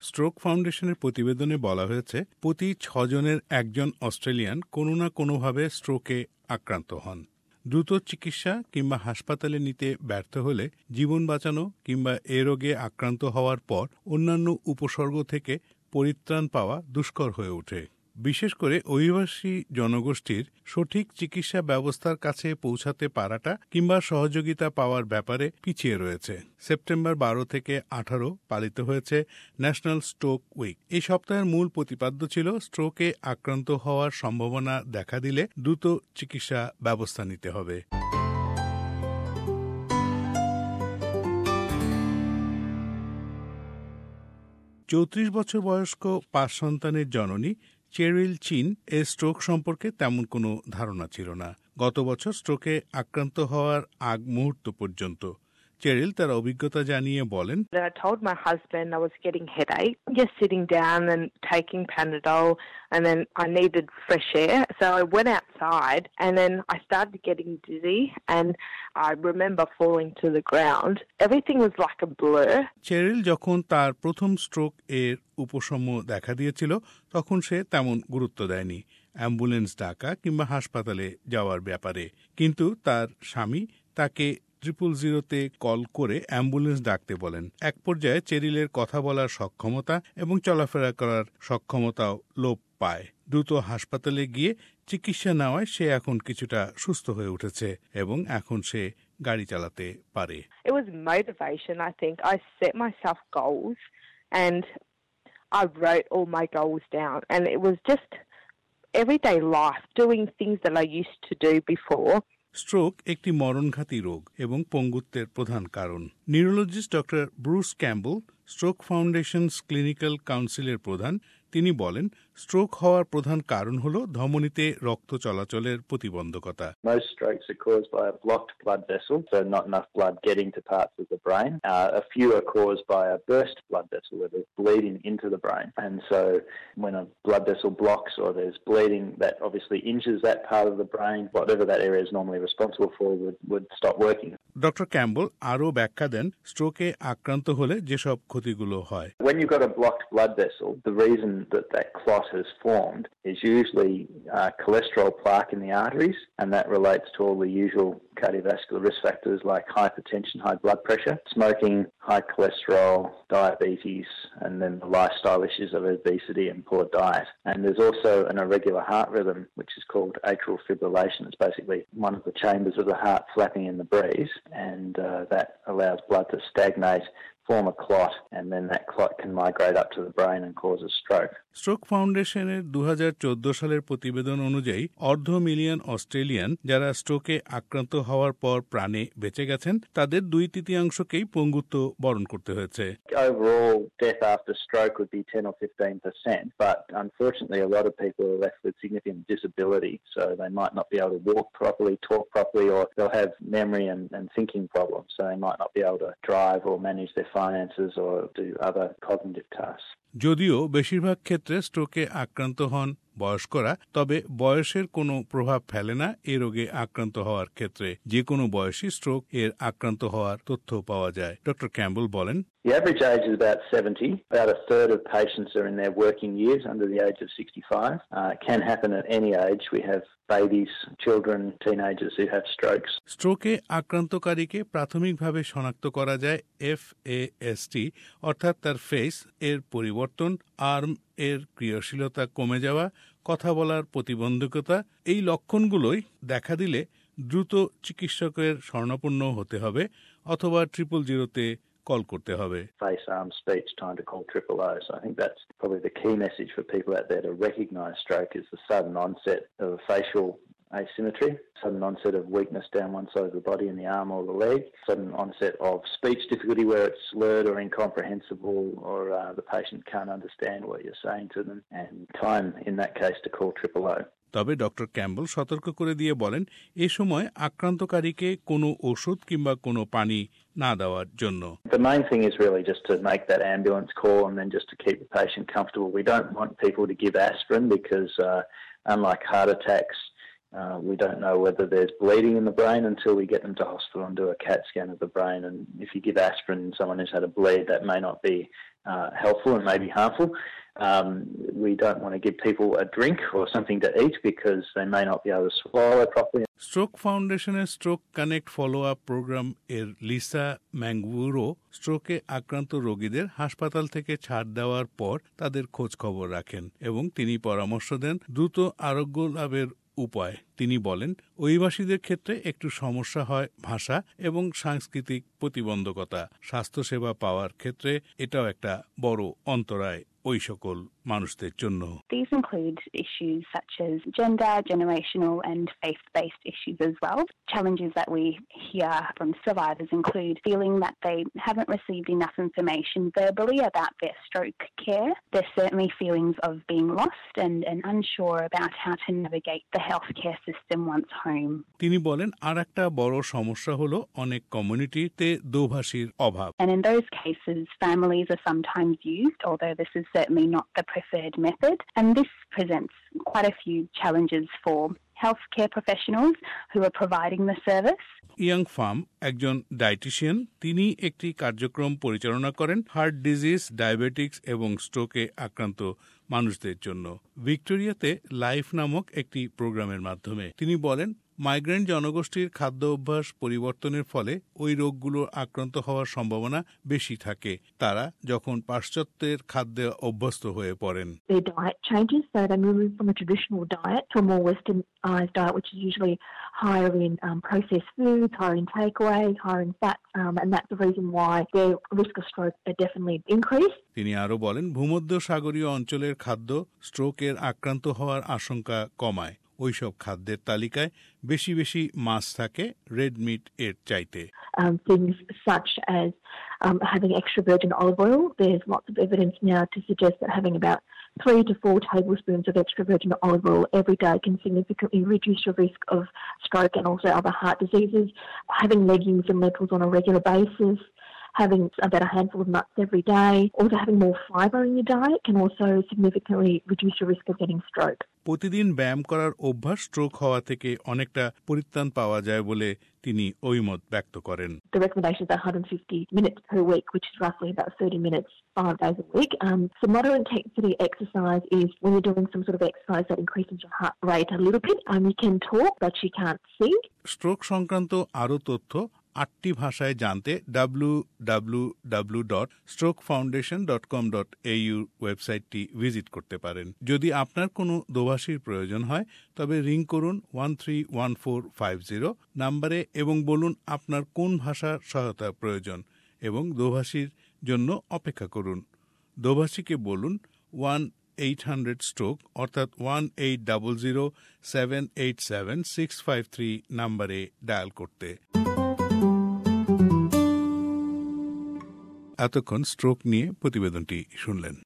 Stroke ফাউন্ডেশনের প্রতিবেদনে বলা হয়েছে প্রতি 6 জনের একজন অস্ট্রেলিয়ান কোনো না কোনোভাবে স্ট্রোকে আক্রান্ত হন। দ্রুত চিকিৎসা কিংবা হাসপাতালে নিতে ব্যর্থ হলে জীবন বাঁচানো কিংবা এ রোগে আক্রান্ত হওয়ার পর অন্যান্য উপসর্গ থেকে পরিত্রাণ পাওয়া দুষ্কর হয়ে ওঠে। বিশেষ করে অভিবাসী জনগোষ্ঠীর সঠিক চিকিৎসা ব্যবস্থার কাছে পৌঁছাতে পারাটা কিংবা সহযোগিতা পাওয়ার ব্যাপারে পিছিয়ে রয়েছে। সেপ্টেম্বর 12 থেকে 18 পালিত হয়েছে ন্যাশনাল স্ট্রোক উইক। এই সপ্তাহের মূল প্রতিপাদ্য ছিল স্ট্রোকে আক্রান্ত হওয়ার সম্ভাবনা দেখা দিলে দ্রুত চিকিৎসা ব্যবস্থা নিতে হবে। 34 বছর বয়স্ক 5 সন্তানের জননী চেরিল চিন এর স্ট্রোক সম্পর্কে তেমন কোনো ধারণা ছিল না। গত বছর স্ট্রোকে আক্রান্ত হওয়ার আগ মুহূর্ত পর্যন্ত চেরিল তার অভিজ্ঞতা জানিয়ে বলেন, I told my husband I was getting headache, just sitting down and taking Panadol, and then I needed fresh air. So I went outside and then I started getting dizzy and I remember falling to the ground. Everything was like a blur. Cheryl যখন তার প্রথম stroke এর উপশম দেখা দিয়েছিল তখন সে তেমন গুরুত্ব দেয়নি অ্যাম্বুলেন্স ডাকা কিংবা হাসপাতালে যাওয়ার ব্যাপারে, কিন্তু তার স্বামী তাকে 000-তে কল করে অ্যাম্বুলেন্স ডাকতে বলেন। এক পর্যায়ে চেরিলের কথা বলার সক্ষমতা এবং চলাফেরা করার সক্ষমতাও লোপ পায়। দ্রুত হাসপাতালে গিয়ে চিকিৎসা নেওয়ায় সে এখন কিছুটা সুস্থ হয়ে উঠেছে এবং এখন সে গাড়ি চালাতে পারে। It was motivation, I think. I set myself goals and I wrote all my goals down, and it was just everyday life, doing things that I used to do before. Stroke একটি মরণঘাতী রোগ এবং পঙ্গুত্বের প্রধান কারণ। Neurologist doctor Bruce Campbell stroke foundation's clinical কাউন্সিলের প্রধান। তিনি বলেন, স্ট্রোক হওয়ার প্রধান কারণ হল ধমনীতে রক্ত চলাচলের প্রতিবন্ধকতা। Most strokes are caused by a blocked blood vessel, so not enough blood getting to parts of the brain. A few are caused by a burst blood vessel where there's bleeding into the brain. And so when a blood vessel blocks or there's bleeding, that obviously injures that part of the brain. Whatever that area is normally responsible for would stop working. Doctor Campbell আরও ব্যাখ্যা দেন স্ট্রোকে আক্রান্ত হলে যেসব ক্ষতিগুলো হয়। When you've got a blocked blood vessel, the reason that clot has formed is usually cholesterol plaque in the arteries, and that relates to all the usual cardiovascular risk factors like hypertension, high blood pressure, smoking, high cholesterol, diabetes, and then the lifestyle issues of obesity and poor diet. And there's also an irregular heart rhythm, which is called atrial fibrillation. It's basically one of the chambers of the heart flapping in the breeze, and that allows blood to stagnate, form a clot, and then that clot can migrate up to the brain and cause a stroke. Stroke ফাউন্ডেশনের 2014 সালের প্রতিবেদন অনুযায়ী 250,000 Australian যারা স্ট্রোকে আক্রান্ত হওয়ার পর প্রাণে বেঁচে গেছেন তাদের 2/3কেই পঙ্গুত্ব বরণ করতে হয়েছে। Overall, death after stroke would be 10 or 15%, but unfortunately a lot of people are left with significant disability, so they might not be able to walk properly, talk properly, or they'll have memory and thinking problems, so they might not be able to drive or manage their finances or do other cognitive tasks. যদিও বেশিরভাগ ক্ষেত্রে স্ট্রোকে আক্রান্ত হন বয়স্করা, তবে বয়সের কোনো প্রভাব ফেলে না এ রোগে আক্রান্ত হওয়ার ক্ষেত্রে। যে কোনো বয়সী স্ট্রোক এর আক্রান্ত হওয়ার তথ্য পাওয়া যায়। ডক্টর ক্যাম্বল বলেন, The average age is about 70. About a third of patients are in their working years under the age of 65. It can happen at any age. We have babies, children, teenagers who have strokes. স্ট্রোকে আক্রান্তকারীকে প্রাথমিকভাবে শনাক্ত করা যায় FAST, অর্থাৎ তার face এর পরিবর্তন, আর্ম এর ক্রিয়াশীলতা কমে যাওয়া, কথা বলার প্রতিবন্ধকতা। এই লক্ষণগুলোই দেখা দিলে দ্রুত চিকিৎসকের শরণাপন্ন হতে হবে অথবা 000-তে কল করতে হবে। Face, arm, speech, time to call 000. So I think that's probably the key message for people out there to recognise stroke is the sudden onset of facial asymmetry, sudden onset of weakness down one side of the body in the arm or the leg, sudden onset of speech difficulty where it's slurred or incomprehensible or the patient can't understand what you're saying to them, and time in that case to call 000. তবে doctor Campbell সতর্ক করে দিয়ে বলেন, এ সময় আক্রান্তকারীকে কোনো ওষুধ কিংবা কোনো পানি না দেওয়ার জন্য। The main thing is really just to make that ambulance call and then just to keep the patient comfortable. We don't want people to give aspirin because unlike heart attacks, we don't know whether there's bleeding in the brain until we get them to hospital and do a CAT scan of the brain. And if you give aspirin to someone who's had a bleed, that may not be helpful and maybe harmful. We don't want to give people a drink or something to eat because they may not be able to swallow properly. Stroke ফাউন্ডেশনের stroke connect follow up programme এর Lisa Manguro স্ট্রোকে আক্রান্ত রোগীদের হাসপাতাল থেকে ছাড় দেওয়ার পর তাদের খোঁজ খবর রাখেন এবং তিনি পরামর্শ দেন দ্রুত আরোগ্য লাভের উপায়। তিনি বলেন, অভিবাসীদের ক্ষেত্রে একটু সমস্যা হয় ভাষা এবং সাংস্কৃতিক প্রতিবন্ধকতা। স্বাস্থ্যসেবা পাওয়ার ক্ষেত্রে এটাও একটা বড় অন্তরায় ওই সকল মানুষদের জন্য। These include issues such as gender, generational and faith-based issues as well. Challenges that we hear from survivors include feeling that they haven't received enough information verbally about their stroke care. There's certainly feelings of being lost and unsure about how to navigate the healthcare system once home. তিনি বলেন, আরেকটা বড় সমস্যা হলো অনেক কমিউনিটিতে দোভাষীর অভাব। And in those cases, families are sometimes used, although this is certainly not the preferred method. And this presents quite a few challenges for healthcare professionals who are providing the service. Young farm একজন dietician. তিনি একটি কার্যক্রম পরিচালনা করেন heart disease, diabetics এবং স্ট্রোকে আক্রান্ত মানুষদের জন্য ভিক্টোরিয়াতে লাইফ নামক একটি প্রোগ্রামের মাধ্যমে। তিনি বলেন, মাইগ্রেন্ট জনগোষ্ঠীর খাদ্য অভ্যাস পরিবর্তনের ফলে ওই রোগগুলোর আক্রান্ত হওয়ার সম্ভাবনা বেশি থাকে তারা যখন পাশ্চাত্যের খাদ্যে অভ্যস্ত হয়ে পড়েন। Their diet changes, so they move from a traditional diet to a more westernized diet, which is usually higher in processed foods, higher in takeaway, higher in fat, and that's the reason why their risk of stroke are definitely increased. তিনি আরো বলেন, ভূমধ্য সাগরীয় অঞ্চলের খাদ্য স্ট্রোকের আক্রান্ত হওয়ার আশঙ্কা কমায়। ওইসব খাদ্যের তালিকায় বেশি বেশি মাছ থাকে রেড মিট এর চাইতে। Things such as having extra virgin olive oil. There's lots of evidence now to suggest that having about 3 to 4 tablespoons of extra virgin olive oil every day can significantly reduce your risk of stroke and also other heart diseases. Having legumes and lentils on a regular basis, having about a handful of nuts every day, also having more fibre in your diet can also significantly reduce your risk of getting stroke. প্রতিদিন ব্যায়াম করার অভ্যাস stroke হওয়া থেকে অনেকটা পরিত্রাণ পাওয়া যায় বলে তিনি অভিমত ব্যক্ত করেন। The recommendation is 150 minutes per week, which is roughly about 30 minutes 5 days a week. So moderate intensity exercise is when you're doing some sort of exercise that increases your heart rate a little bit. You can talk, but you can't sing. Stroke সংক্রান্ত আরও তথ্য 8টি ভাষায় জানতে www.strokefoundation.com.au ওয়েবসাইটটি visit করতে পারেন। যদি আপনার কোনো দোভাষীর প্রয়োজন হয় তবে রিং করুন 131450 নম্বরে এবং বলুন আপনার কোন ভাষার সহায়তা প্রয়োজন এবং দোভাষীর জন্য অপেক্ষা করুন। দোভাষীকে বলুন 1-800-STROKE অর্থাৎ 1-800-787-653 নম্বরে ডায়াল করতে। এতক্ষণ স্ট্রোক নিয়ে প্রতিবেদনটি শুনলেন।